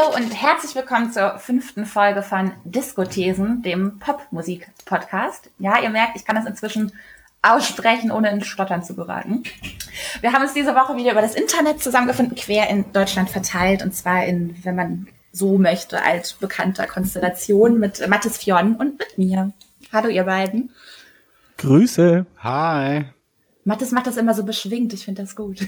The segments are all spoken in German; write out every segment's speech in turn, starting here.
Hallo und herzlich willkommen zur 5. Folge von Diskothesen, dem Popmusik-Podcast. Ja, ihr merkt, ich kann das inzwischen aussprechen, ohne in Stottern zu geraten. Wir haben uns diese Woche wieder über das Internet zusammengefunden, quer in Deutschland verteilt, und zwar in, wenn man so möchte, altbekannter Konstellation mit Mathis Fionn und mit mir. Hallo ihr beiden. Grüße. Hi. Mathis macht das immer so beschwingt, ich finde das gut.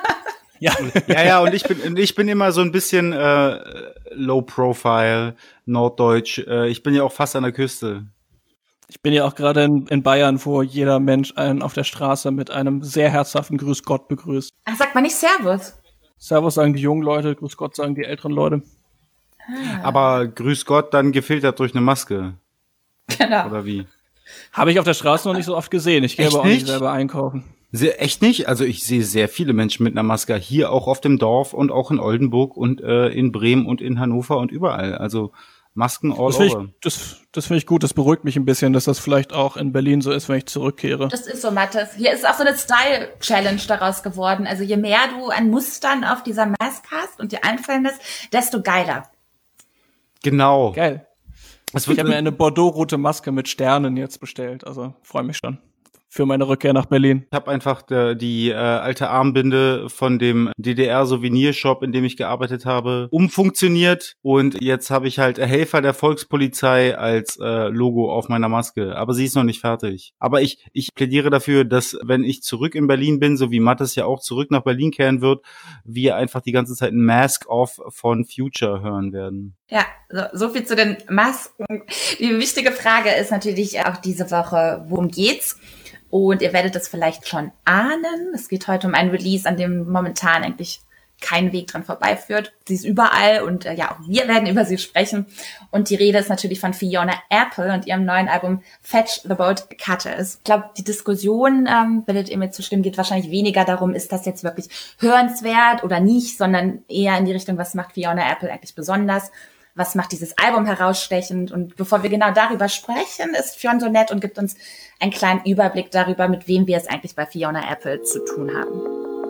Ja, und ich bin immer so ein bisschen low profile, norddeutsch. Ich bin ja auch fast an der Küste. Ich bin ja auch gerade in Bayern, wo jeder Mensch einen auf der Straße mit einem sehr herzhaften Grüß Gott begrüßt. Ach, sagt man nicht Servus? Servus sagen die jungen Leute, Grüß Gott sagen die älteren Leute. Aber Grüß Gott dann gefiltert durch eine Maske. Genau. Oder wie? Habe ich auf der Straße noch nicht so oft gesehen. Ich gehe aber auch nicht selber einkaufen. Echt nicht? Also ich sehe sehr viele Menschen mit einer Maske. Hier auch auf dem Dorf und auch in Oldenburg und in Bremen und in Hannover und überall. Also Masken all over. Das finde ich gut. Das beruhigt mich ein bisschen, dass das vielleicht auch in Berlin so ist, wenn ich zurückkehre. Das ist so, Mathis. Hier ist auch so eine Style-Challenge daraus geworden. Also je mehr du an Mustern auf dieser Maske hast und dir einfallen lässt, desto geiler. Genau. Geil. Ich habe mir eine Bordeaux-rote Maske mit Sternen jetzt bestellt. Also freue mich schon für meine Rückkehr nach Berlin. Ich habe einfach die alte Armbinde von dem DDR-Souvenirshop, in dem ich gearbeitet habe, umfunktioniert, und jetzt habe ich halt Helfer der Volkspolizei als Logo auf meiner Maske. Aber sie ist noch nicht fertig. Aber ich plädiere dafür, dass, wenn ich zurück in Berlin bin, so wie Mathis ja auch zurück nach Berlin kehren wird, wir einfach die ganze Zeit ein Mask-Off von Future hören werden. Ja, so viel zu den Masken. Die wichtige Frage ist natürlich auch diese Woche, worum geht's? Und ihr werdet es vielleicht schon ahnen. Es geht heute um ein Release, an dem momentan eigentlich kein Weg dran vorbeiführt. Sie ist überall und ja, auch wir werden über sie sprechen. Und die Rede ist natürlich von Fiona Apple und ihrem neuen Album Fetch the Boat Cutters. Ich glaube, die Diskussion, werdet ihr mir zustimmen, geht wahrscheinlich weniger darum, ist das jetzt wirklich hörenswert oder nicht, sondern eher in die Richtung, was macht Fiona Apple eigentlich besonders? Was macht dieses Album herausstechend? Und bevor wir genau darüber sprechen, ist Fionn so nett und gibt uns einen kleinen Überblick darüber, mit wem wir es eigentlich bei Fiona Apple zu tun haben.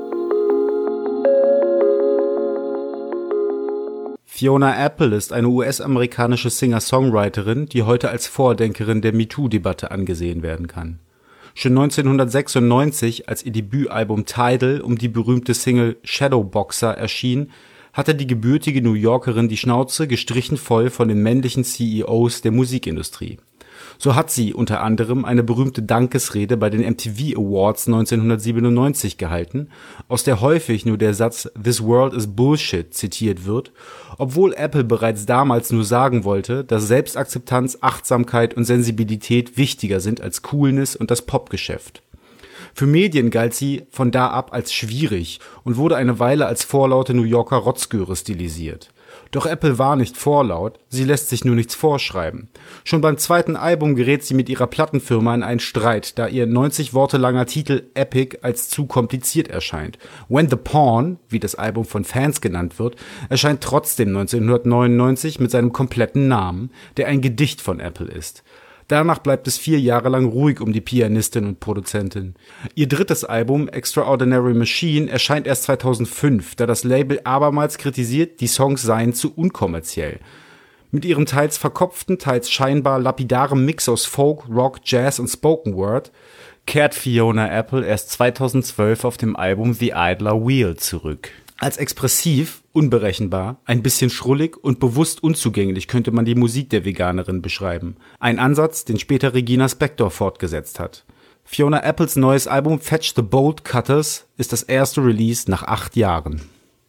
Fiona Apple ist eine US-amerikanische Singer-Songwriterin, die heute als Vordenkerin der MeToo-Debatte angesehen werden kann. Schon 1996, als ihr Debütalbum Tidal um die berühmte Single Shadowboxer erschien, hatte die gebürtige New Yorkerin die Schnauze gestrichen voll von den männlichen CEOs der Musikindustrie. So hat sie unter anderem eine berühmte Dankesrede bei den MTV Awards 1997 gehalten, aus der häufig nur der Satz "This world is bullshit" zitiert wird, obwohl Apple bereits damals nur sagen wollte, dass Selbstakzeptanz, Achtsamkeit und Sensibilität wichtiger sind als Coolness und das Popgeschäft. Für Medien galt sie von da ab als schwierig und wurde eine Weile als vorlaute New Yorker Rotzgöre stilisiert. Doch Apple war nicht vorlaut, sie lässt sich nur nichts vorschreiben. Schon beim zweiten Album gerät sie mit ihrer Plattenfirma in einen Streit, da ihr 90 Worte langer Titel Epic als zu kompliziert erscheint. When the Pawn, wie das Album von Fans genannt wird, erscheint trotzdem 1999 mit seinem kompletten Namen, der ein Gedicht von Apple ist. Danach bleibt es 4 Jahre lang ruhig um die Pianistin und Produzentin. Ihr drittes Album, Extraordinary Machine, erscheint erst 2005, da das Label abermals kritisiert, die Songs seien zu unkommerziell. Mit ihrem teils verkopften, teils scheinbar lapidaren Mix aus Folk, Rock, Jazz und Spoken Word kehrt Fiona Apple erst 2012 auf dem Album The Idler Wheel zurück. Als expressiv, unberechenbar, ein bisschen schrullig und bewusst unzugänglich könnte man die Musik der Veganerin beschreiben. Ein Ansatz, den später Regina Spektor fortgesetzt hat. Fiona Apples neues Album Fetch the Bolt Cutters ist das erste Release nach 8 Jahren.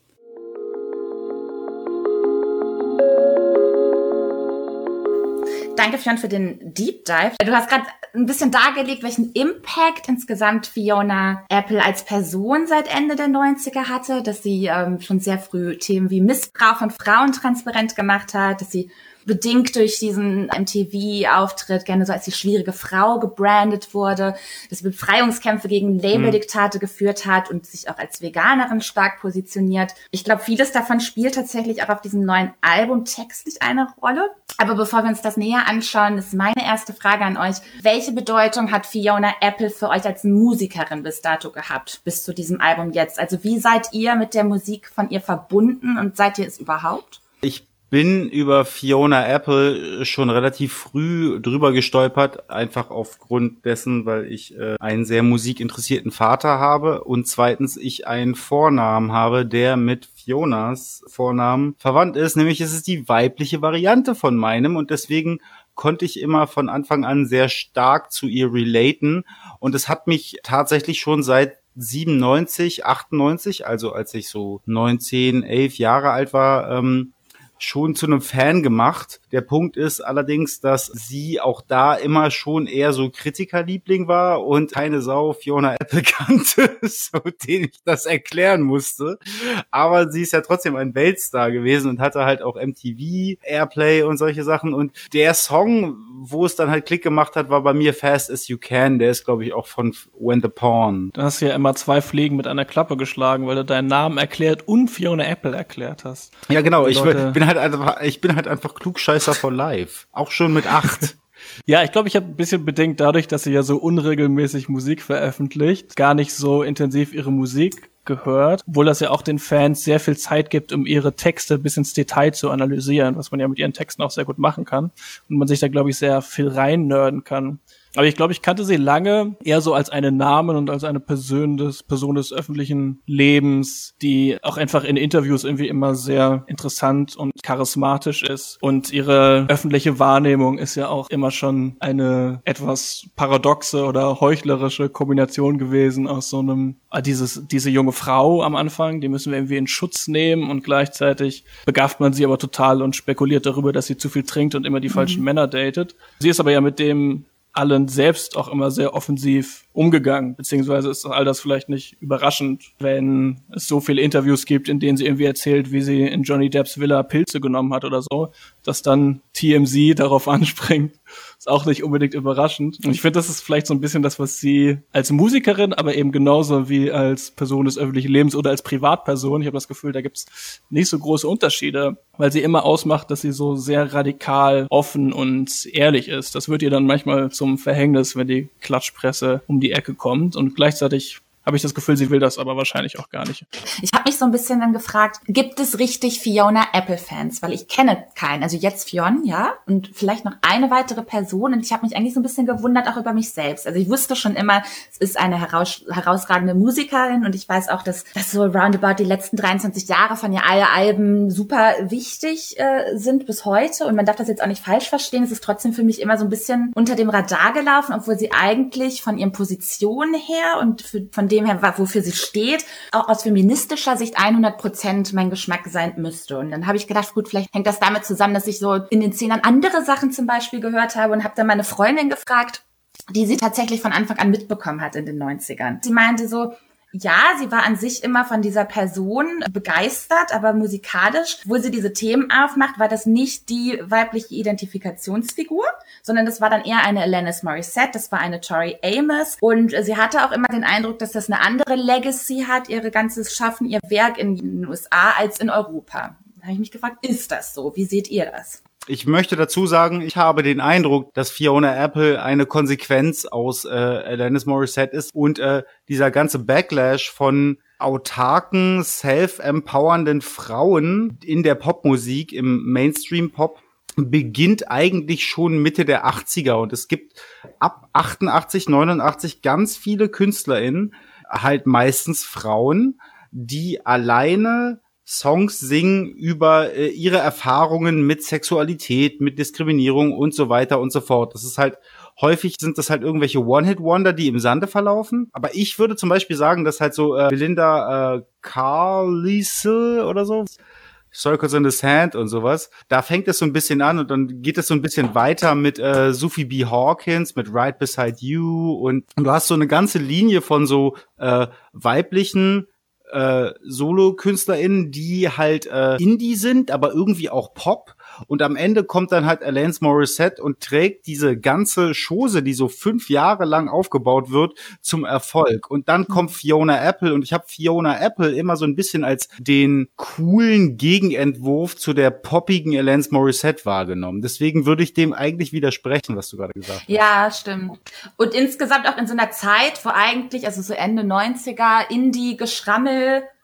Danke, Fionn, für den Deep Dive. Du hast gerade ein bisschen dargelegt, welchen Impact insgesamt Fiona Apple als Person seit Ende der 90er hatte, dass sie schon sehr früh Themen wie Missbrauch von Frauen transparent gemacht hat, dass sie bedingt durch diesen MTV-Auftritt gerne so als die schwierige Frau gebrandet wurde, dass sie Befreiungskämpfe gegen Labeldiktate geführt hat und sich auch als Veganerin stark positioniert. Ich glaube, vieles davon spielt tatsächlich auch auf diesem neuen Album textlich eine Rolle. Aber bevor wir uns das näher anschauen, ist meine erste Frage an euch. Welche Bedeutung hat Fiona Apple für euch als Musikerin bis dato gehabt, bis zu diesem Album jetzt? Also wie seid ihr mit der Musik von ihr verbunden und seid ihr es überhaupt? Ich bin über Fiona Apple schon relativ früh drüber gestolpert, einfach aufgrund dessen, weil ich einen sehr musikinteressierten Vater habe und zweitens ich einen Vornamen habe, der mit Fionas Vornamen verwandt ist, nämlich es ist die weibliche Variante von meinem und deswegen konnte ich immer von Anfang an sehr stark zu ihr relaten und es hat mich tatsächlich schon seit 97, 98, also als ich so 19, 11 Jahre alt war, schon zu einem Fan gemacht. Der Punkt ist allerdings, dass sie auch da immer schon eher so Kritikerliebling war und keine Sau Fiona Apple kannte, so denen ich das erklären musste. Aber sie ist ja trotzdem ein Weltstar gewesen und hatte halt auch MTV, Airplay und solche Sachen. Und der Song, wo es dann halt Klick gemacht hat, war bei mir Fast As You Can. Der ist, glaube ich, auch von When the Pawn. Du hast ja immer 2 Fliegen mit einer Klappe geschlagen, weil du deinen Namen erklärt und Fiona Apple erklärt hast. Ja, genau. Ich bin halt einfach Klugscheißer for life. Auch schon mit 8. Ja, ich glaube, ich habe ein bisschen bedingt dadurch, dass sie ja so unregelmäßig Musik veröffentlicht, gar nicht so intensiv ihre Musik gehört, obwohl das ja auch den Fans sehr viel Zeit gibt, um ihre Texte bis ins Detail zu analysieren, was man ja mit ihren Texten auch sehr gut machen kann und man sich da, glaube ich, sehr viel reinnörden kann. Aber ich glaube, ich kannte sie lange eher so als einen Namen und als eine Person des öffentlichen Lebens, die auch einfach in Interviews irgendwie immer sehr interessant und charismatisch ist. Und ihre öffentliche Wahrnehmung ist ja auch immer schon eine etwas paradoxe oder heuchlerische Kombination gewesen aus so einem, diese junge Frau am Anfang, die müssen wir irgendwie in Schutz nehmen und gleichzeitig begafft man sie aber total und spekuliert darüber, dass sie zu viel trinkt und immer die falschen Männer datet. Sie ist aber ja mit dem allen selbst auch immer sehr offensiv umgegangen, beziehungsweise ist all das vielleicht nicht überraschend, wenn es so viele Interviews gibt, in denen sie irgendwie erzählt, wie sie in Johnny Depps Villa Pilze genommen hat oder so, dass dann TMZ darauf anspringt, ist auch nicht unbedingt überraschend. Und ich finde, das ist vielleicht so ein bisschen das, was sie als Musikerin, aber eben genauso wie als Person des öffentlichen Lebens oder als Privatperson, ich habe das Gefühl, da gibt's nicht so große Unterschiede, weil sie immer ausmacht, dass sie so sehr radikal, offen und ehrlich ist. Das wird ihr dann manchmal zum Verhängnis, wenn die Klatschpresse um die Ecke kommt und gleichzeitig habe ich das Gefühl, sie will das aber wahrscheinlich auch gar nicht. Ich habe mich so ein bisschen dann gefragt, gibt es richtig Fiona Apple-Fans? Weil ich kenne keinen. Also jetzt Fionn, ja, und vielleicht noch eine weitere Person. Und ich habe mich eigentlich so ein bisschen gewundert, auch über mich selbst. Also ich wusste schon immer, es ist eine herausragende Musikerin und ich weiß auch, dass so roundabout die letzten 23 Jahre von ihr alle Alben super wichtig sind bis heute. Und man darf das jetzt auch nicht falsch verstehen. Es ist trotzdem für mich immer so ein bisschen unter dem Radar gelaufen, obwohl sie eigentlich von ihren Positionen her und von dem her, wofür sie steht, auch aus feministischer Sicht 100% mein Geschmack sein müsste. Und dann habe ich gedacht, gut, vielleicht hängt das damit zusammen, dass ich so in den 10ern andere Sachen zum Beispiel gehört habe und habe dann meine Freundin gefragt, die sie tatsächlich von Anfang an mitbekommen hat in den 90ern. Sie meinte so, ja, sie war an sich immer von dieser Person begeistert, aber musikalisch, wo sie diese Themen aufmacht, war das nicht die weibliche Identifikationsfigur, sondern das war dann eher eine Alanis Morissette, das war eine Tori Amos und sie hatte auch immer den Eindruck, dass das eine andere Legacy hat, ihre ganzes Schaffen, ihr Werk in den USA als in Europa. Da habe ich mich gefragt, ist das so? Wie seht ihr das? Ich möchte dazu sagen, ich habe den Eindruck, dass Fiona Apple eine Konsequenz aus Alanis Morissette ist und dieser ganze Backlash von autarken, self-empowernden Frauen in der Popmusik, im Mainstream-Pop, beginnt eigentlich schon Mitte der 80er und es gibt ab 88, 89 ganz viele KünstlerInnen, halt meistens Frauen, die alleine Songs singen über ihre Erfahrungen mit Sexualität, mit Diskriminierung und so weiter und so fort. Das ist halt, häufig sind das halt irgendwelche One-Hit-Wonder, die im Sande verlaufen. Aber ich würde zum Beispiel sagen, dass halt so Belinda Carlisle oder so, Circles in the Sand und sowas, da fängt es so ein bisschen an und dann geht es so ein bisschen weiter mit Sophie B. Hawkins, mit Right Beside You und du hast so eine ganze Linie von so weiblichen Solo-KünstlerInnen, die halt Indie sind, aber irgendwie auch Pop. Und am Ende kommt dann halt Alanis Morissette und trägt diese ganze Chose, die so 5 Jahre lang aufgebaut wird, zum Erfolg. Und dann kommt Fiona Apple und ich habe Fiona Apple immer so ein bisschen als den coolen Gegenentwurf zu der poppigen Alanis Morissette wahrgenommen. Deswegen würde ich dem eigentlich widersprechen, was du gerade gesagt hast. Ja, stimmt. Und insgesamt auch in so einer Zeit, wo eigentlich, also so Ende 90er, Indie-Geschrammel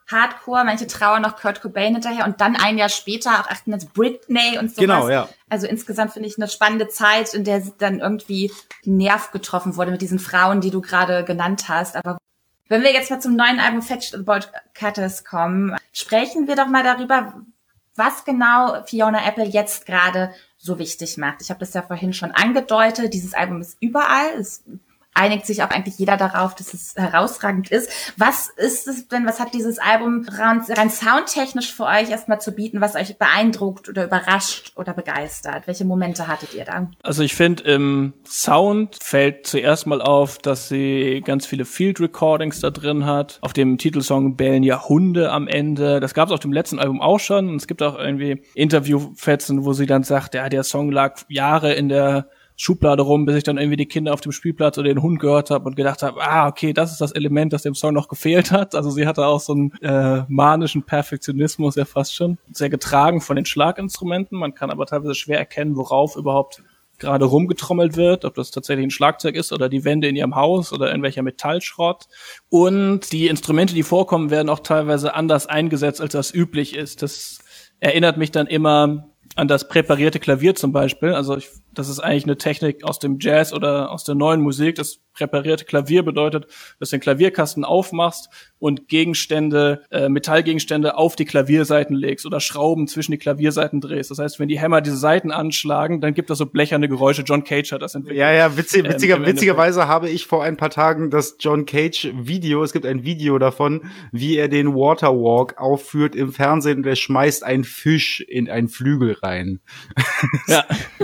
Hardcore, manche trauern noch Kurt Cobain hinterher und dann ein Jahr später auch 98 Britney und sowas. Genau, ja. Also insgesamt finde ich eine spannende Zeit, in der dann irgendwie der Nerv getroffen wurde mit diesen Frauen, die du gerade genannt hast. Aber wenn wir jetzt mal zum neuen Album Fetched About Cutters kommen, sprechen wir doch mal darüber, was genau Fiona Apple jetzt gerade so wichtig macht. Ich habe das ja vorhin schon angedeutet, dieses Album ist überall, es einigt sich auch eigentlich jeder darauf, dass es herausragend ist. Was ist es denn, was hat dieses Album rein soundtechnisch für euch erstmal zu bieten, was euch beeindruckt oder überrascht oder begeistert? Welche Momente hattet ihr da? Also ich finde, im Sound fällt zuerst mal auf, dass sie ganz viele Field Recordings da drin hat. Auf dem Titelsong bellen ja Hunde am Ende. Das gab es auf dem letzten Album auch schon. Und es gibt auch irgendwie Interviewfetzen, wo sie dann sagt, ja, der Song lag Jahre in der Schublade rum, bis ich dann irgendwie die Kinder auf dem Spielplatz oder den Hund gehört habe und gedacht habe, okay, das ist das Element, das dem Song noch gefehlt hat. Also sie hatte auch so einen manischen Perfektionismus ja fast schon. Sehr getragen von den Schlaginstrumenten. Man kann aber teilweise schwer erkennen, worauf überhaupt gerade rumgetrommelt wird, ob das tatsächlich ein Schlagzeug ist oder die Wände in ihrem Haus oder irgendwelcher Metallschrott. Und die Instrumente, die vorkommen, werden auch teilweise anders eingesetzt, als das üblich ist. Das erinnert mich dann immer an das präparierte Klavier zum Beispiel. Also das ist eigentlich eine Technik aus dem Jazz oder aus der neuen Musik. Das präparierte Klavier bedeutet, dass du den Klavierkasten aufmachst und Gegenstände, Metallgegenstände auf die Klaviersaiten legst oder Schrauben zwischen die Klaviersaiten drehst. Das heißt, wenn die Hämmer diese Saiten anschlagen, dann gibt das so blecherne Geräusche. John Cage hat das entwickelt. Ja, witzigerweise habe ich vor ein paar Tagen das John Cage Video, es gibt ein Video davon, wie er den Waterwalk aufführt im Fernsehen und er schmeißt einen Fisch in einen Flügel rein. Ja.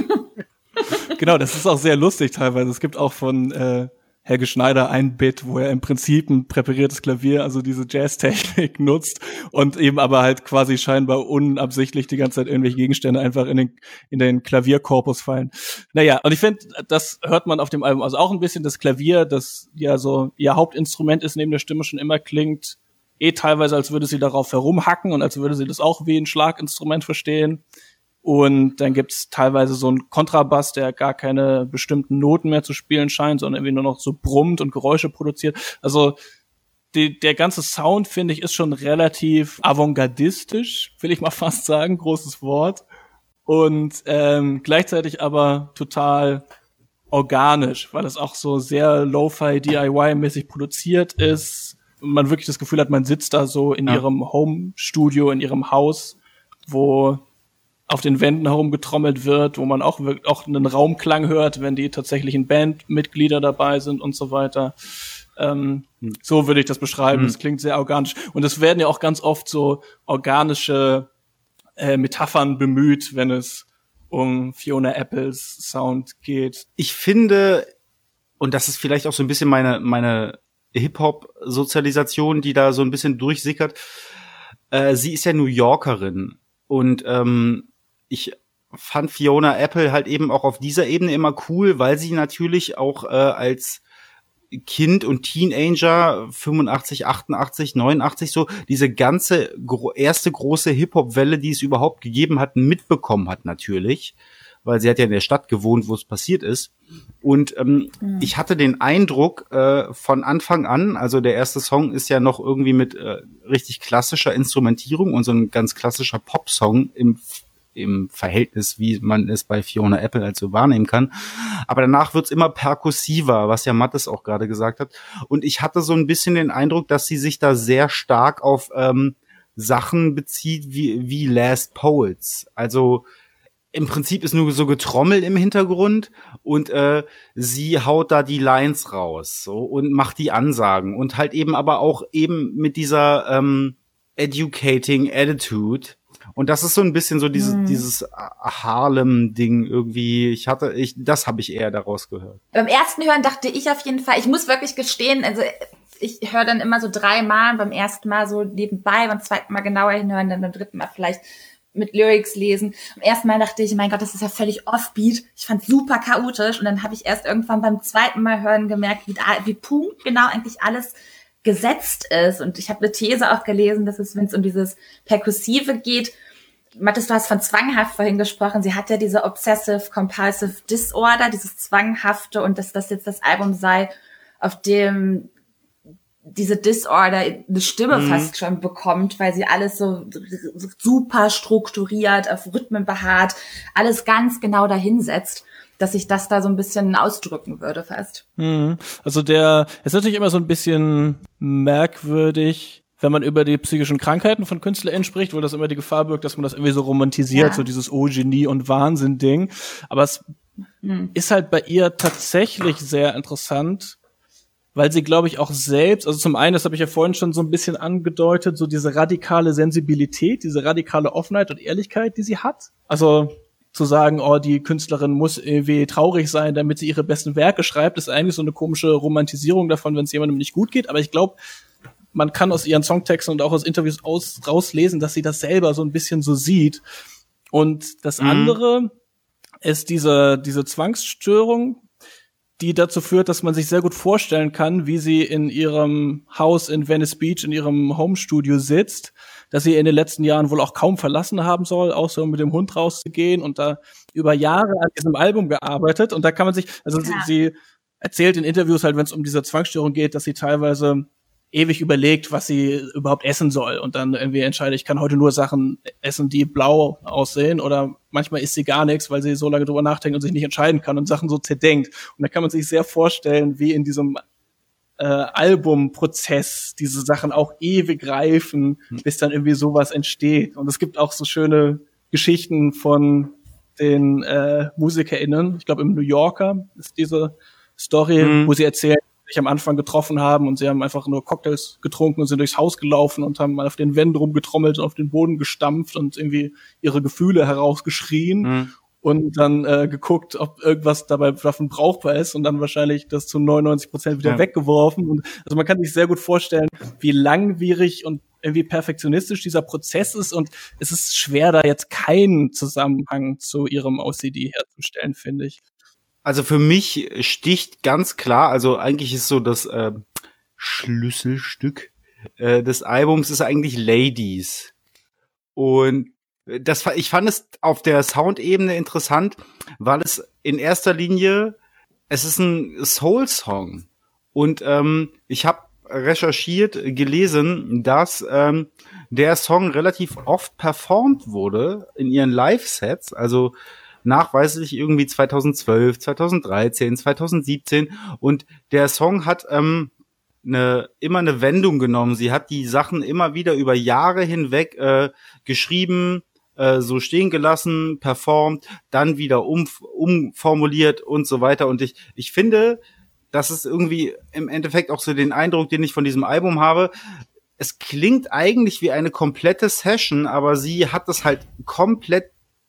Genau, das ist auch sehr lustig teilweise. Es gibt auch von Helge Schneider ein Bit, wo er im Prinzip ein präpariertes Klavier, also diese Jazztechnik nutzt und eben aber halt quasi scheinbar unabsichtlich die ganze Zeit irgendwelche Gegenstände einfach in den Klavierkorpus fallen. Naja, und ich finde, das hört man auf dem Album also auch ein bisschen. Das Klavier, das ja so ihr Hauptinstrument ist, neben der Stimme schon immer klingt, teilweise als würde sie darauf herumhacken und als würde sie das auch wie ein Schlaginstrument verstehen. Und dann gibt's teilweise so einen Kontrabass, der gar keine bestimmten Noten mehr zu spielen scheint, sondern irgendwie nur noch so brummt und Geräusche produziert. Also der ganze Sound, finde ich, ist schon relativ avantgardistisch, will ich mal fast sagen, großes Wort. Und gleichzeitig aber total organisch, weil es auch so sehr Lo-Fi DIY-mäßig produziert ist. Und man wirklich das Gefühl hat, man sitzt da so in ihrem Home-Studio, in ihrem Haus, wo auf den Wänden herumgetrommelt wird, wo man auch einen Raumklang hört, wenn die tatsächlichen Bandmitglieder dabei sind und so weiter. So würde ich das beschreiben. Das klingt sehr organisch. Und es werden ja auch ganz oft so organische Metaphern bemüht, wenn es um Fiona Apples Sound geht. Ich finde, und das ist vielleicht auch so ein bisschen meine Hip-Hop-Sozialisation, die da so ein bisschen durchsickert, sie ist ja New Yorkerin. Und ich fand Fiona Apple halt eben auch auf dieser Ebene immer cool, weil sie natürlich auch als Kind und Teenager 85, 88, 89 so diese ganze erste große Hip-Hop-Welle, die es überhaupt gegeben hat, mitbekommen hat natürlich, weil sie hat ja in der Stadt gewohnt, wo es passiert ist. Und ich hatte den Eindruck von Anfang an, also der erste Song ist ja noch irgendwie mit richtig klassischer Instrumentierung und so ein ganz klassischer Pop-Song im Verhältnis, wie man es bei Fiona Apple halt so wahrnehmen kann. Aber danach wird's immer perkussiver, was ja Mattes auch gerade gesagt hat. Und ich hatte so ein bisschen den Eindruck, dass sie sich da sehr stark auf Sachen bezieht wie Last Poets. Also im Prinzip ist nur so Getrommel im Hintergrund und sie haut da die Lines raus so und macht die Ansagen und halt eben aber auch eben mit dieser educating Attitude. Und das ist so ein bisschen so dieses Harlem-Ding irgendwie. Das habe ich eher daraus gehört. Beim ersten Hören dachte ich auf jeden Fall, ich muss wirklich gestehen, also ich höre dann immer so 3-mal, beim ersten Mal so nebenbei, beim zweiten Mal genauer hinhören, dann beim dritten Mal vielleicht mit Lyrics lesen. Beim ersten Mal dachte ich, mein Gott, das ist ja völlig offbeat. Ich fand's super chaotisch und dann habe ich erst irgendwann beim zweiten Mal hören gemerkt, wie punktgenau eigentlich alles gesetzt ist. Und ich habe eine These auch gelesen, dass es, wenn es um dieses Perkussive geht, Mathis, du hast von zwanghaft vorhin gesprochen, sie hat ja diese Obsessive-Compulsive Disorder, dieses Zwanghafte und dass das jetzt das Album sei, auf dem diese Disorder eine Stimme fast schon bekommt, weil sie alles so super strukturiert, auf Rhythmen beharrt, alles ganz genau dahinsetzt, dass ich das da so ein bisschen ausdrücken würde fast. Also der ist natürlich immer so ein bisschen merkwürdig, wenn man über die psychischen Krankheiten von KünstlerInnen spricht, wo das immer die Gefahr birgt, dass man das irgendwie so romantisiert, so dieses Genie- und Wahnsinn-Ding. Aber es ist halt bei ihr tatsächlich sehr interessant, weil sie, glaube ich, auch selbst, also zum einen, das habe ich ja vorhin schon so ein bisschen angedeutet, so diese radikale Sensibilität, diese radikale Offenheit und Ehrlichkeit, die sie hat. Also zu sagen, oh, die Künstlerin muss irgendwie traurig sein, damit sie ihre besten Werke schreibt, ist eigentlich so eine komische Romantisierung davon, wenn es jemandem nicht gut geht. Aber ich glaube, man kann aus ihren Songtexten und auch aus Interviews rauslesen, dass sie das selber so ein bisschen so sieht. Und das andere ist diese Zwangsstörung, die dazu führt, dass man sich sehr gut vorstellen kann, wie sie in ihrem Haus in Venice Beach, in ihrem Homestudio sitzt, dass sie in den letzten Jahren wohl auch kaum verlassen haben soll, außer um mit dem Hund rauszugehen und da über Jahre an diesem Album gearbeitet. Und da kann man sich, also sie erzählt in Interviews halt, wenn es um diese Zwangsstörung geht, dass sie teilweise ewig überlegt, was sie überhaupt essen soll und dann irgendwie entscheidet, ich kann heute nur Sachen essen, die blau aussehen, oder manchmal isst sie gar nichts, weil sie so lange drüber nachdenkt und sich nicht entscheiden kann und Sachen so zerdenkt. Und da kann man sich sehr vorstellen, wie in diesem Albumprozess diese Sachen auch ewig reifen, bis dann irgendwie sowas entsteht. Und es gibt auch so schöne Geschichten von den MusikerInnen. Ich glaube, im New Yorker ist diese Story, wo sie erzählen, sich am Anfang getroffen haben und sie haben einfach nur Cocktails getrunken und sind durchs Haus gelaufen und haben mal auf den Wänden rumgetrommelt und auf den Boden gestampft und irgendwie ihre Gefühle herausgeschrien und dann geguckt, ob irgendwas dabei davon brauchbar ist und dann wahrscheinlich das zu 99% wieder weggeworfen. Und also man kann sich sehr gut vorstellen, wie langwierig und irgendwie perfektionistisch dieser Prozess ist, und es ist schwer, da jetzt keinen Zusammenhang zu ihrem OCD herzustellen, finde ich. Also für mich sticht ganz klar, also eigentlich ist so das Schlüsselstück des Albums ist eigentlich Ladies. Und ich fand es auf der Soundebene interessant, weil es in erster Linie, es ist ein Soul-Song. Und ich habe recherchiert, gelesen, dass der Song relativ oft performt wurde in ihren Live-Sets, also nachweislich irgendwie 2012, 2013, 2017, und der Song hat immer eine Wendung genommen. Sie hat die Sachen immer wieder über Jahre hinweg geschrieben, so stehen gelassen, performt, dann wieder umformuliert und so weiter. Und ich finde, das ist irgendwie im Endeffekt auch so den Eindruck, den ich von diesem Album habe. Es klingt eigentlich wie eine komplette Session, aber sie hat das halt komplett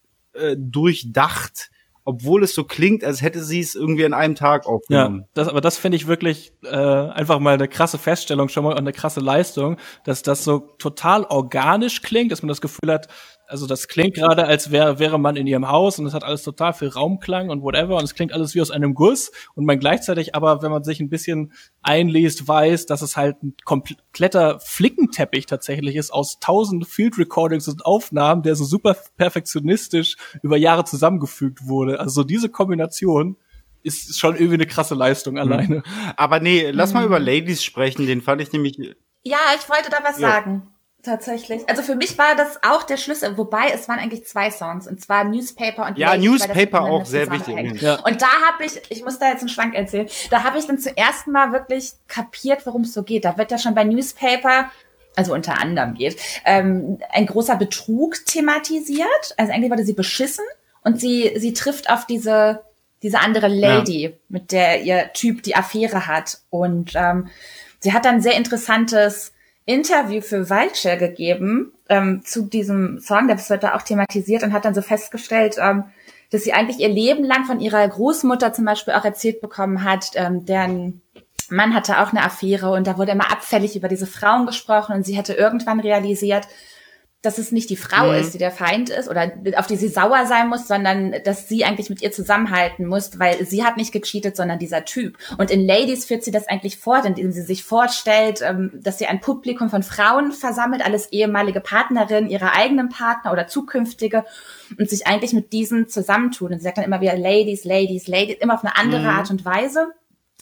durchdacht, obwohl es so klingt, als hätte sie es irgendwie an einem Tag aufgenommen. Ja, aber das finde ich wirklich einfach mal eine krasse Feststellung schon mal und eine krasse Leistung, dass das so total organisch klingt, dass man das Gefühl hat, also das klingt gerade, als wäre man in ihrem Haus und es hat alles total viel Raumklang und whatever und es klingt alles wie aus einem Guss, und man gleichzeitig aber, wenn man sich ein bisschen einliest, weiß, dass es halt ein kompletter Flickenteppich tatsächlich ist aus 1000 Field Recordings und Aufnahmen, der so super perfektionistisch über Jahre zusammengefügt wurde. Also diese Kombination ist schon irgendwie eine krasse Leistung alleine. Aber nee, lass mal über Ladies sprechen, den fand ich nämlich... Ja, ich wollte da was sagen. Tatsächlich. Also für mich war das auch der Schlüssel, wobei es waren eigentlich 2 Songs, und zwar Newspaper und ja, Ladies, Newspaper auch sehr wichtig. Ja. Und da habe ich muss da jetzt einen Schwank erzählen, da habe ich dann zum ersten Mal wirklich kapiert, worum es so geht. Da wird ja schon bei Newspaper, also unter anderem geht, ein großer Betrug thematisiert. Also eigentlich wurde sie beschissen und sie trifft auf diese andere Lady, mit der ihr Typ die Affäre hat. Und sie hat dann ein sehr interessantes Interview für Vulture gegeben zu diesem Song, das wird da auch thematisiert, und hat dann so festgestellt, dass sie eigentlich ihr Leben lang von ihrer Großmutter zum Beispiel auch erzählt bekommen hat, deren Mann hatte auch eine Affäre, und da wurde immer abfällig über diese Frauen gesprochen, und sie hätte irgendwann realisiert, dass es nicht die Frau ist, die der Feind ist oder auf die sie sauer sein muss, sondern dass sie eigentlich mit ihr zusammenhalten muss, weil sie hat nicht gecheatet, sondern dieser Typ. Und in Ladies führt sie das eigentlich fort, indem sie sich vorstellt, dass sie ein Publikum von Frauen versammelt, alles ehemalige Partnerinnen ihrer eigenen Partner oder zukünftige, und sich eigentlich mit diesen zusammentun. Und sie sagt dann immer wieder Ladies, Ladies, Ladies, immer auf eine andere Art und Weise.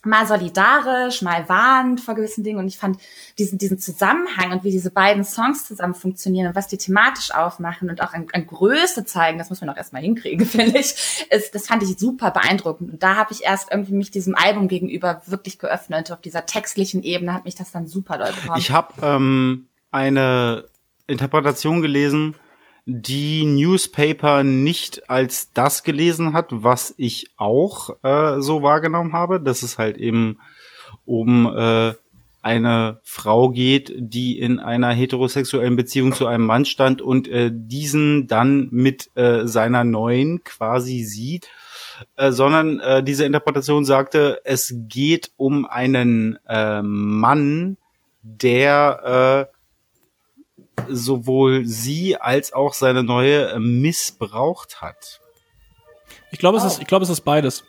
mal solidarisch, mal warnend vor gewissen Dingen. Und ich fand diesen Zusammenhang und wie diese beiden Songs zusammen funktionieren und was die thematisch aufmachen und auch an Größe zeigen, das muss man auch erstmal hinkriegen, finde ich, das fand ich super beeindruckend. Und da habe ich erst irgendwie mich diesem Album gegenüber wirklich geöffnet. Auf dieser textlichen Ebene hat mich das dann super doll bekommen. Ich habe eine Interpretation gelesen, die Newspaper nicht als das gelesen hat, was ich auch so wahrgenommen habe, dass es halt eben um eine Frau geht, die in einer heterosexuellen Beziehung zu einem Mann stand und diesen dann mit seiner neuen quasi sieht, sondern diese Interpretation sagte, es geht um einen Mann, der sowohl sie als auch seine neue missbraucht hat. Ich glaube, es ist beides.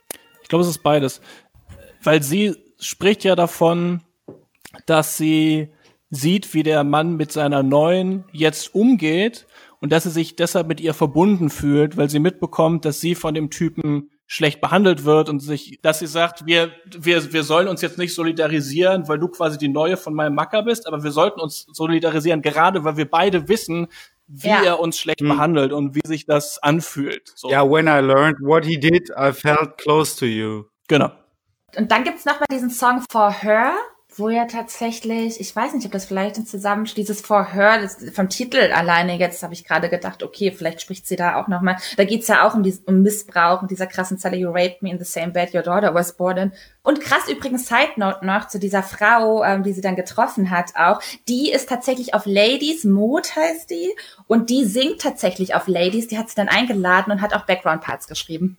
Weil sie spricht ja davon, dass sie sieht, wie der Mann mit seiner neuen jetzt umgeht und dass sie sich deshalb mit ihr verbunden fühlt, weil sie mitbekommt, dass sie von dem Typen schlecht behandelt wird und dass sie sagt, wir sollen uns jetzt nicht solidarisieren, weil du quasi die Neue von meinem Macker bist, aber wir sollten uns solidarisieren, gerade weil wir beide wissen, wie er uns schlecht behandelt und wie sich das anfühlt. So. Ja, when I learned what he did, I felt close to you. Genau. Und dann gibt's noch mal diesen Song For Her, wo ja tatsächlich, ich weiß nicht, ob das vielleicht dieses For Her, das, vom Titel alleine jetzt habe ich gerade gedacht, okay, vielleicht spricht sie da auch noch mal. Da geht's ja auch um Missbrauch und dieser krassen Zeile, you raped me in the same bed your daughter was born in. Und krass übrigens, Side Note noch zu dieser Frau, die sie dann getroffen hat auch, die ist tatsächlich auf Ladies, Maud heißt die, und die singt tatsächlich auf Ladies, die hat sie dann eingeladen und hat auch Background-Parts geschrieben.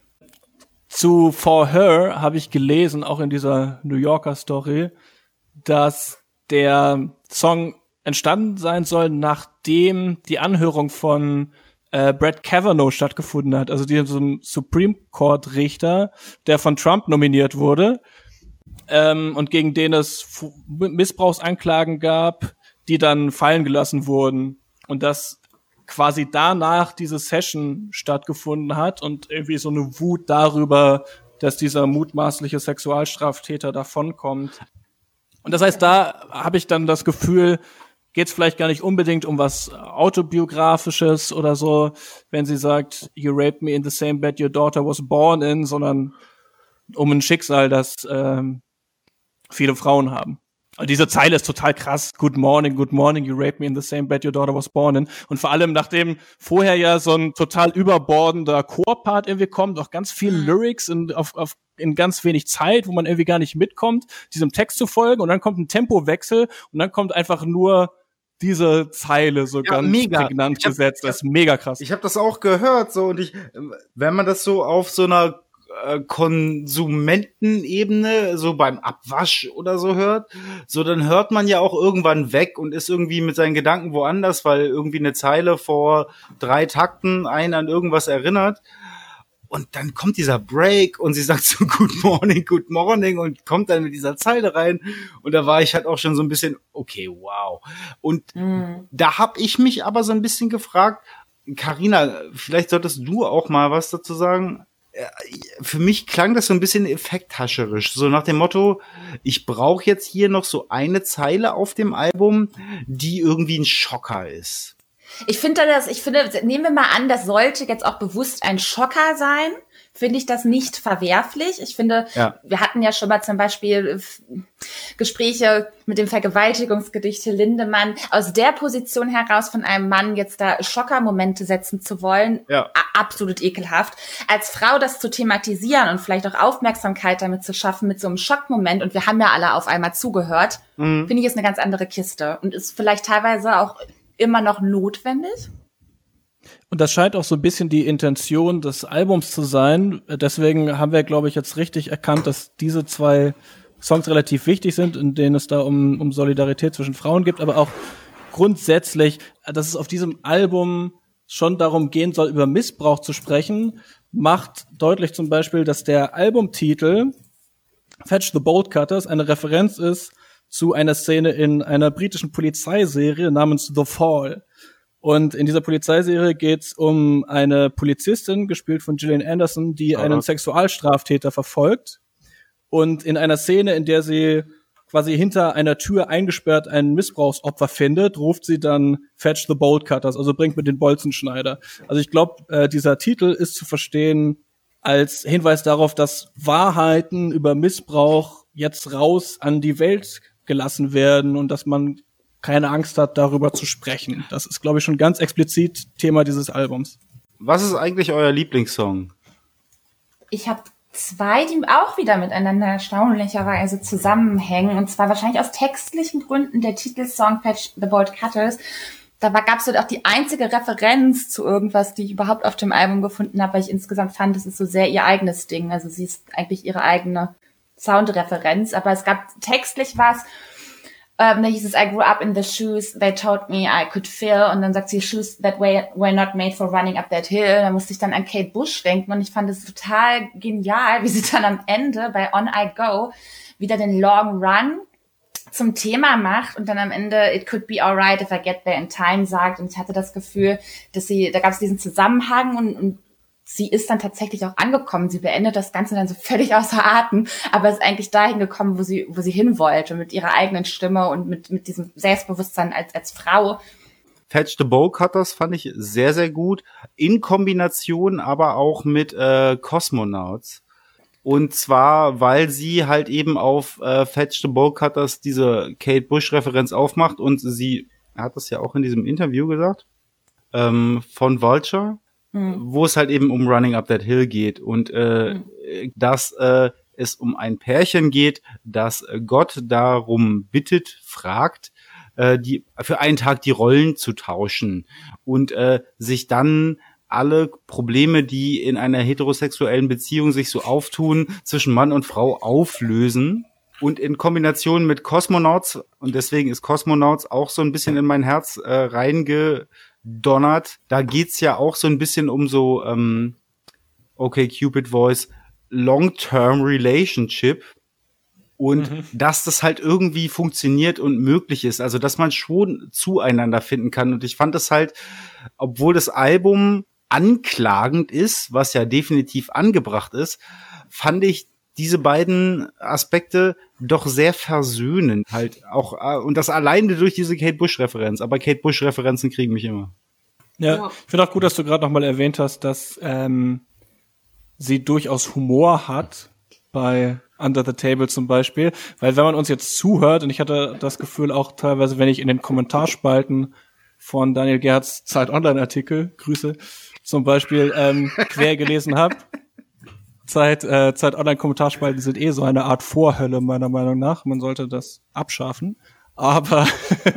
Zu For Her habe ich gelesen, auch in dieser New Yorker Story, dass der Song entstanden sein soll, nachdem die Anhörung von Brett Kavanaugh stattgefunden hat. Also so ein Supreme Court Richter, der von Trump nominiert wurde und gegen den es Missbrauchsanklagen gab, die dann fallen gelassen wurden. Und das quasi danach diese Session stattgefunden hat und irgendwie so eine Wut darüber, dass dieser mutmaßliche Sexualstraftäter davonkommt. Und das heißt, da habe ich dann das Gefühl, geht es vielleicht gar nicht unbedingt um was Autobiografisches oder so, wenn sie sagt, you raped me in the same bed your daughter was born in, sondern um ein Schicksal, das viele Frauen haben. Und diese Zeile ist total krass. Good morning, you raped me in the same bed your daughter was born in. Und vor allem, nachdem vorher ja so ein total überbordender Chorpart irgendwie kommt, auch ganz viele Lyrics in ganz wenig Zeit, wo man irgendwie gar nicht mitkommt, diesem Text zu folgen. Und dann kommt ein Tempowechsel und dann kommt einfach nur diese Zeile so ganz prägnant gesetzt. Das ist mega krass. Ich habe das auch gehört, so, und wenn man das so auf so einer Konsumentenebene, so beim Abwasch oder so hört, so dann hört man ja auch irgendwann weg und ist irgendwie mit seinen Gedanken woanders, weil irgendwie eine Zeile vor 3 Takten einen an irgendwas erinnert. Und dann kommt dieser Break und sie sagt so good morning und kommt dann mit dieser Zeile rein. Und da war ich halt auch schon so ein bisschen, okay, wow. Und da habe ich mich aber so ein bisschen gefragt, Carina, vielleicht solltest du auch mal was dazu sagen. Für mich klang das so ein bisschen effekthascherisch, so nach dem Motto, ich brauche jetzt hier noch so eine Zeile auf dem Album, die irgendwie ein Schocker ist. Ich finde, nehmen wir mal an, das sollte jetzt auch bewusst ein Schocker sein, finde ich das nicht verwerflich. Ich finde, wir hatten ja schon mal zum Beispiel Gespräche mit dem Vergewaltigungsgedicht Lindemann. Aus der Position heraus von einem Mann jetzt da Schockermomente setzen zu wollen, absolut ekelhaft. Als Frau das zu thematisieren und vielleicht auch Aufmerksamkeit damit zu schaffen mit so einem Schockmoment, und wir haben ja alle auf einmal zugehört, finde ich, ist eine ganz andere Kiste und ist vielleicht teilweise auch immer noch notwendig. Und das scheint auch so ein bisschen die Intention des Albums zu sein. Deswegen haben wir, glaube ich, jetzt richtig erkannt, dass diese 2 Songs relativ wichtig sind, in denen es da um Solidarität zwischen Frauen geht, aber auch grundsätzlich, dass es auf diesem Album schon darum gehen soll, über Missbrauch zu sprechen, macht deutlich zum Beispiel, dass der Albumtitel Fetch the Bolt Cutters eine Referenz ist zu einer Szene in einer britischen Polizeiserie namens The Fall. Und in dieser Polizeiserie geht's um eine Polizistin, gespielt von Gillian Anderson, die einen Sexualstraftäter verfolgt. und in einer Szene, in der sie quasi hinter einer Tür eingesperrt ein Missbrauchsopfer findet, ruft sie dann Fetch the Bolt Cutters, also bringt mit den Bolzenschneider. Also ich glaube, dieser Titel ist zu verstehen als Hinweis darauf, dass Wahrheiten über Missbrauch jetzt raus an die Welt gelassen werden und dass man keine Angst hat, darüber zu sprechen. Das ist, glaube ich, schon ganz explizit Thema dieses Albums. Was ist eigentlich euer Lieblingssong? Ich habe 2, die auch wieder miteinander erstaunlicherweise zusammenhängen. Und zwar wahrscheinlich aus textlichen Gründen der Titelsong Fetch the Bolt Cutters. Da gab es dort auch die einzige Referenz zu irgendwas, die ich überhaupt auf dem Album gefunden habe, weil ich insgesamt fand, es ist so sehr ihr eigenes Ding. Also sie ist eigentlich ihre eigene Soundreferenz. Aber es gab textlich was, da hieß es, I grew up in the shoes they told me I could fill. Und dann sagt sie, shoes that were not made for running up that hill. Da musste ich dann an Kate Bush denken. Und ich fand es total genial, wie sie dann am Ende bei On I Go wieder den Long Run zum Thema macht und dann am Ende it could be alright if I get there in time sagt. Und ich hatte das Gefühl, dass da gab es diesen Zusammenhang und sie ist dann tatsächlich auch angekommen. Sie beendet das Ganze dann so völlig außer Atem, aber ist eigentlich dahin gekommen, wo sie hin wollte, mit ihrer eigenen Stimme und mit diesem Selbstbewusstsein als Frau. Fetch the Bolt Cutters fand ich sehr, sehr gut. In Kombination aber auch mit Cosmonauts. Und zwar, weil sie halt eben auf Fetch the Bolt Cutters diese Kate Bush-Referenz aufmacht und sie hat das ja auch in diesem Interview gesagt, von Vulture, wo es halt eben um Running Up That Hill geht und dass es um ein Pärchen geht, das Gott darum bittet, fragt, die für einen Tag die Rollen zu tauschen und sich dann alle Probleme, die in einer heterosexuellen Beziehung sich so auftun, zwischen Mann und Frau auflösen. Und in Kombination mit Cosmonauts, und deswegen ist Cosmonauts auch so ein bisschen in mein Herz reingedonnert. Da geht's ja auch so ein bisschen um so, okay, Cupid Voice, Long-Term Relationship. Und dass das halt irgendwie funktioniert und möglich ist. Also, dass man schon zueinander finden kann. Und ich fand das halt, obwohl das Album anklagend ist, was ja definitiv angebracht ist, fand ich diese beiden Aspekte doch sehr versöhnend. Halt auch, und das alleine durch diese Kate Bush-Referenz. Aber Kate Bush-Referenzen kriegen mich immer. Ja, ich finde auch gut, dass du gerade nochmal erwähnt hast, dass sie durchaus Humor hat bei Under the Table zum Beispiel, weil wenn man uns jetzt zuhört, und ich hatte das Gefühl auch teilweise, wenn ich in den Kommentarspalten von Daniel Gerhards Zeit-Online-Artikel, Grüße, zum Beispiel quer gelesen habe, Zeit-Online-Kommentarspalten sind so eine Art Vorhölle, meiner Meinung nach. Man sollte das abschaffen. Aber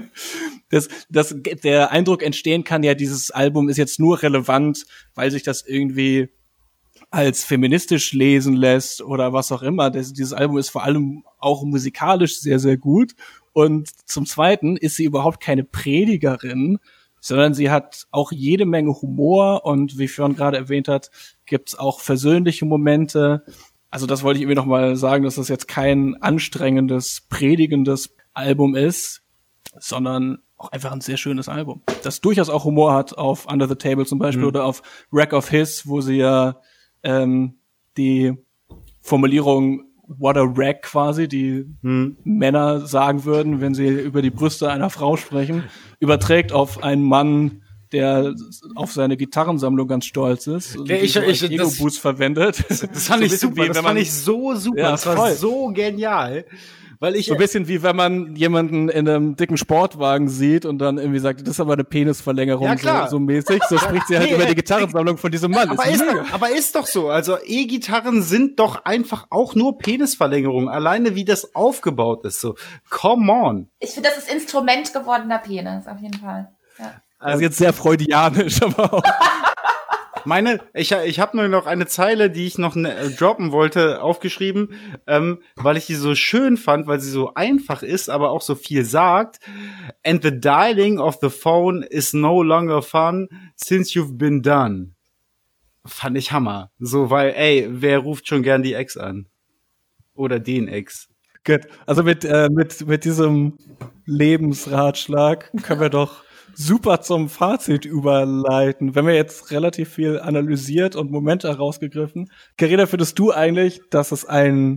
der Eindruck entstehen kann, ja, dieses Album ist jetzt nur relevant, weil sich das irgendwie als feministisch lesen lässt oder was auch immer. Dieses Album ist vor allem auch musikalisch sehr, sehr gut. Und zum Zweiten ist sie überhaupt keine Predigerin, sondern sie hat auch jede Menge Humor und wie Fionn gerade erwähnt hat, gibt's auch versöhnliche Momente. Also das wollte ich irgendwie nochmal sagen, dass das jetzt kein anstrengendes, predigendes Album ist, sondern auch einfach ein sehr schönes Album, das durchaus auch Humor hat auf Under the Table zum Beispiel oder auf Wreck of His, wo sie ja die Formulierung what a wreck quasi, die Männer sagen würden, wenn sie über die Brüste einer Frau sprechen, überträgt auf einen Mann, der auf seine Gitarrensammlung ganz stolz ist und Ego-Boost verwendet. Das fand ich super, das fand ich so super, ja, das war so genial. Weil ich so ein bisschen wie wenn man jemanden in einem dicken Sportwagen sieht und dann irgendwie sagt, das ist aber eine Penisverlängerung, ja, so mäßig. So spricht sie halt über die Gitarrensammlung von diesem Mann. Aber ist doch so. Also E-Gitarren sind doch einfach auch nur Penisverlängerungen. Alleine wie das aufgebaut ist. So, come on. Ich finde, das ist Instrument gewordener Penis, auf jeden Fall. Ja. Also jetzt sehr freudianisch, aber auch. Ich habe nur noch eine Zeile, die ich noch droppen wollte, aufgeschrieben, weil ich die so schön fand, weil sie so einfach ist, aber auch so viel sagt. And the dialing of the phone is no longer fun since you've been done. Fand ich Hammer. So, weil, wer ruft schon gern die Ex an? Oder den Ex? Gut. Also mit diesem Lebensratschlag können wir doch super zum Fazit überleiten. Wenn wir jetzt relativ viel analysiert und Momente herausgegriffen. Carina, findest du eigentlich, dass es ein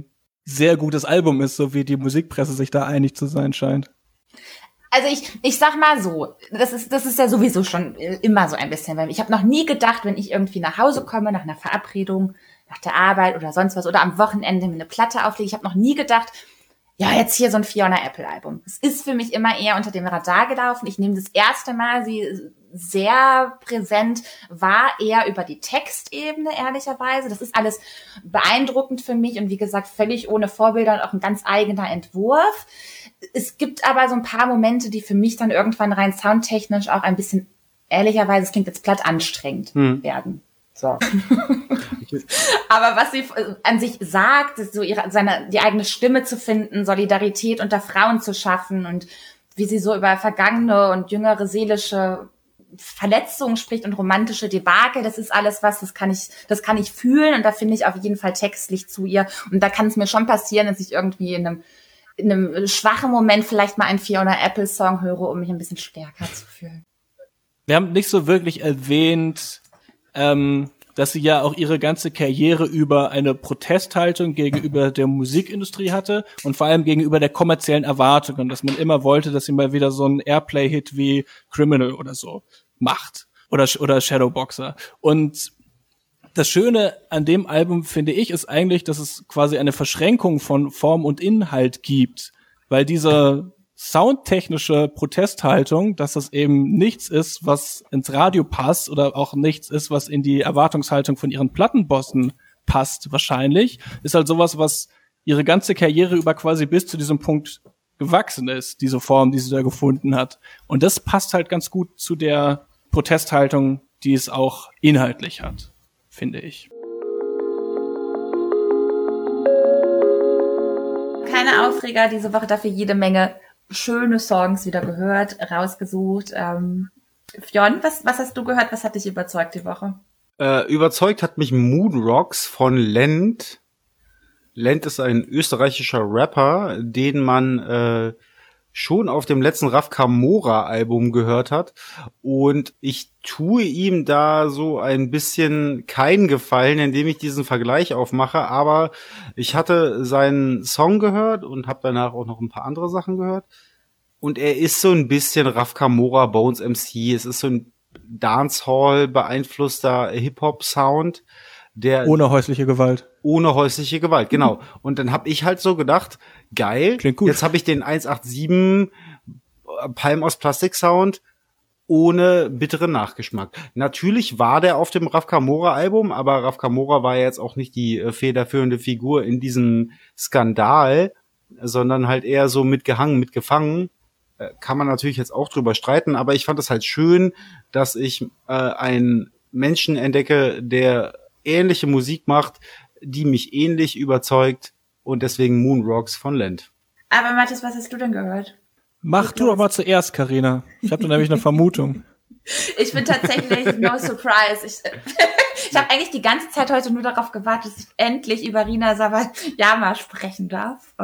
sehr gutes Album ist, so wie die Musikpresse sich da einig zu sein scheint. Also ich sag mal so, das ist ja sowieso schon immer so ein bisschen, weil ich habe noch nie gedacht, wenn ich irgendwie nach Hause komme, nach einer Verabredung, nach der Arbeit oder sonst was oder am Wochenende mir eine Platte auflege, ich habe noch nie gedacht, ja, jetzt hier so ein Fiona Apple Album. Es ist für mich immer eher unter dem Radar gelaufen. Ich nehme das erste Mal sie sehr präsent, war eher über die Textebene, ehrlicherweise. Das ist alles beeindruckend für mich und wie gesagt, völlig ohne Vorbilder und auch ein ganz eigener Entwurf. Es gibt aber so ein paar Momente, die für mich dann irgendwann rein soundtechnisch auch ein bisschen, ehrlicherweise, es klingt jetzt platt, anstrengend werden. So. Aber was sie an sich sagt, ist so die eigene Stimme zu finden, Solidarität unter Frauen zu schaffen und wie sie so über vergangene und jüngere seelische Verletzungen spricht und romantische Debakel, das ist alles das kann ich fühlen und da finde ich auf jeden Fall textlich zu ihr. Und da kann es mir schon passieren, dass ich irgendwie in einem schwachen Moment vielleicht mal einen Fiona Apple Song höre, um mich ein bisschen stärker zu fühlen. Wir haben nicht so wirklich erwähnt, dass sie ja auch ihre ganze Karriere über eine Protesthaltung gegenüber der Musikindustrie hatte und vor allem gegenüber der kommerziellen Erwartungen, dass man immer wollte, dass sie mal wieder so einen Airplay-Hit wie Criminal oder so macht oder Shadowboxer. Und das Schöne an dem Album, finde ich, ist eigentlich, dass es quasi eine Verschränkung von Form und Inhalt gibt, weil diese soundtechnische Protesthaltung, dass das eben nichts ist, was ins Radio passt oder auch nichts ist, was in die Erwartungshaltung von ihren Plattenbossen passt wahrscheinlich, ist halt sowas, was ihre ganze Karriere über quasi bis zu diesem Punkt gewachsen ist, diese Form, die sie da gefunden hat. Und das passt halt ganz gut zu der Protesthaltung, die es auch inhaltlich hat, finde ich. Keine Aufreger diese Woche, dafür jede Menge schöne Songs wieder gehört, rausgesucht. Fionn, was hast du gehört? Was hat dich überzeugt die Woche? Überzeugt hat mich Moon Rocks von Lent. Lent ist ein österreichischer Rapper, den man schon auf dem letzten Raf Camora Album gehört hat. Und ich tue ihm da so ein bisschen keinen Gefallen, indem ich diesen Vergleich aufmache. Aber ich hatte seinen Song gehört und habe danach auch noch ein paar andere Sachen gehört. Und er ist so ein bisschen Raf Camora, Bones MC. Es ist so ein Dancehall beeinflusster Hip-Hop-Sound. Der ohne häusliche Gewalt. Ohne häusliche Gewalt, genau. Und dann habe ich halt so gedacht, geil, klingt gut. Jetzt habe ich den 187 Palm aus Plastik Sound ohne bitteren Nachgeschmack. Natürlich war der auf dem Raf Camora Album, aber Raf Camora war jetzt auch nicht die federführende Figur in diesem Skandal, sondern halt eher so mitgehangen, mitgefangen. Kann man natürlich jetzt auch drüber streiten, aber ich fand es halt schön, dass ich einen Menschen entdecke, der ähnliche Musik macht, die mich ähnlich überzeugt und deswegen Moon Rocks von Lent. Aber Mathis, was hast du denn gehört? Mach du doch mal zuerst, Carina. Ich habe da nämlich eine Vermutung. Ich bin tatsächlich no surprise. Ich habe eigentlich die ganze Zeit heute nur darauf gewartet, dass ich endlich über Rina Sawayama sprechen darf.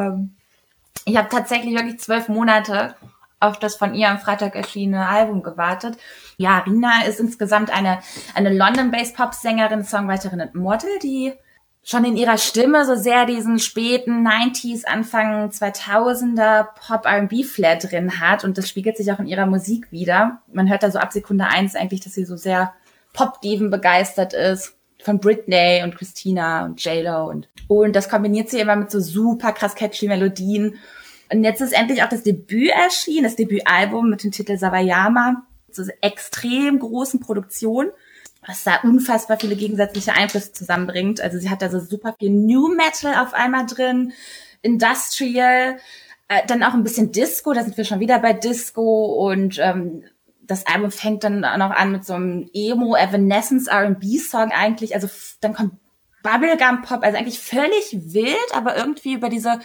Ich habe tatsächlich wirklich 12 Monate auf das von ihr am Freitag erschienene Album gewartet. Ja, Rina ist insgesamt eine London-based Pop-Sängerin, Songwriterin und Model, die schon in ihrer Stimme so sehr diesen späten 90s, Anfang 2000er Pop-R&B-Flair drin hat und das spiegelt sich auch in ihrer Musik wieder. Man hört da so ab Sekunde 1 eigentlich, dass sie so sehr Pop-Diven begeistert ist. Von Britney und Christina und J-Lo und das kombiniert sie immer mit so super krass catchy Melodien. Und jetzt ist endlich auch das Debüt erschienen, das Debütalbum mit dem Titel Sawayama, so extrem großen Produktion, was da unfassbar viele gegensätzliche Einflüsse zusammenbringt. Also sie hat da so super viel New Metal auf einmal drin, Industrial, dann auch ein bisschen Disco, da sind wir schon wieder bei Disco und das Album fängt dann auch noch an mit so einem Emo, Evanescence, R&B-Song eigentlich, also dann kommt Bubblegum Pop, also eigentlich völlig wild, aber irgendwie über diese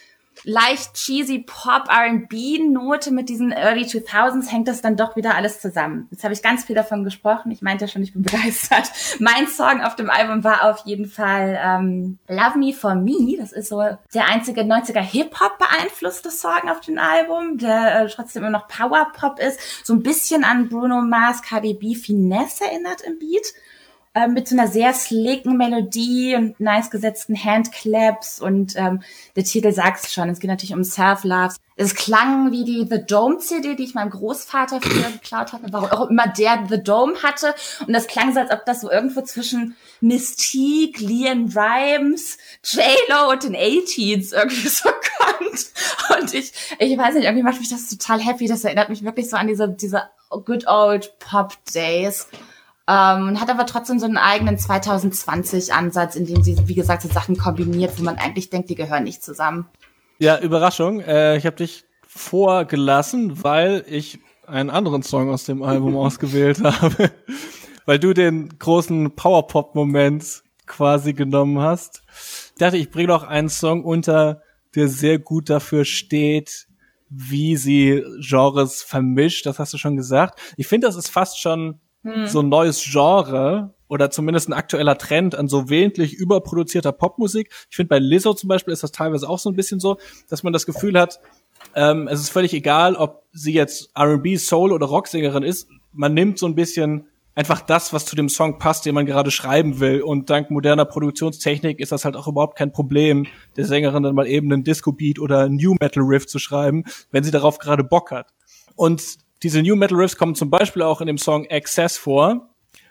leicht cheesy Pop R&B-Note mit diesen Early 2000s hängt das dann doch wieder alles zusammen. Jetzt habe ich ganz viel davon gesprochen. Ich meinte ja schon, ich bin begeistert. Mein Song auf dem Album war auf jeden Fall Love Me For Me. Das ist so der einzige 90er Hip-Hop beeinflusste Song auf dem Album, der trotzdem immer noch Power-Pop ist. So ein bisschen an Bruno Mars, Cardi B, Finesse erinnert im Beat. mit so einer sehr slicken Melodie und nice gesetzten Handclaps und der Titel sagt's schon, es geht natürlich um Self-Love. Es klang wie die The Dome CD, die ich meinem Großvater früher geklaut hatte, warum auch immer der The Dome hatte, und das klang so, als ob das so irgendwo zwischen Mystique, LeAnn Rimes, J-Lo und den A-Teens irgendwie so kommt. Und ich weiß nicht, irgendwie macht mich das total happy, das erinnert mich wirklich so an diese good old Pop Days. Und hat aber trotzdem so einen eigenen 2020-Ansatz, in dem sie, wie gesagt, so Sachen kombiniert, wo man eigentlich denkt, die gehören nicht zusammen. Ja, Überraschung. Ich habe dich vorgelassen, weil ich einen anderen Song aus dem Album ausgewählt habe. Weil du den großen Powerpop-Moment quasi genommen hast. Ich dachte, ich bringe noch einen Song unter, der sehr gut dafür steht, wie sie Genres vermischt. Das hast du schon gesagt. Ich finde, das ist fast schon so ein neues Genre oder zumindest ein aktueller Trend an so willentlich überproduzierter Popmusik. Ich finde, bei Lizzo zum Beispiel ist das teilweise auch so ein bisschen so, dass man das Gefühl hat, es ist völlig egal, ob sie jetzt R&B, Soul oder Rocksängerin ist. Man nimmt so ein bisschen einfach das, was zu dem Song passt, den man gerade schreiben will. Und dank moderner Produktionstechnik ist das halt auch überhaupt kein Problem, der Sängerin dann mal eben einen Disco-Beat oder einen New-Metal-Riff zu schreiben, wenn sie darauf gerade Bock hat. Und diese New Metal Riffs kommen zum Beispiel auch in dem Song Excess vor.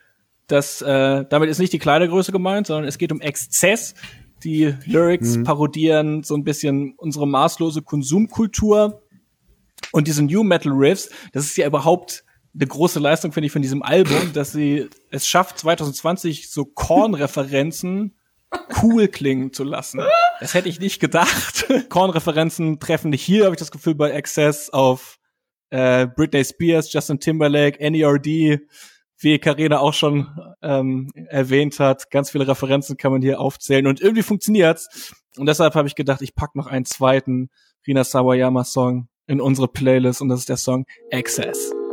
Damit ist nicht die Kleidergröße gemeint, sondern es geht um Exzess. Die Lyrics parodieren so ein bisschen unsere maßlose Konsumkultur. Und diese New Metal Riffs, das ist ja überhaupt eine große Leistung, finde ich, von diesem Album, dass sie es schafft, 2020 so Korn-Referenzen cool klingen zu lassen. Das hätte ich nicht gedacht. Korn-Referenzen treffen nicht hier, habe ich das Gefühl, bei Excess auf Britney Spears, Justin Timberlake, NERD, wie Carina auch schon erwähnt hat. Ganz viele Referenzen kann man hier aufzählen und irgendwie funktioniert's. Und deshalb habe ich gedacht, ich pack noch einen zweiten Rina Sawayama Song in unsere Playlist und das ist der Song Excess.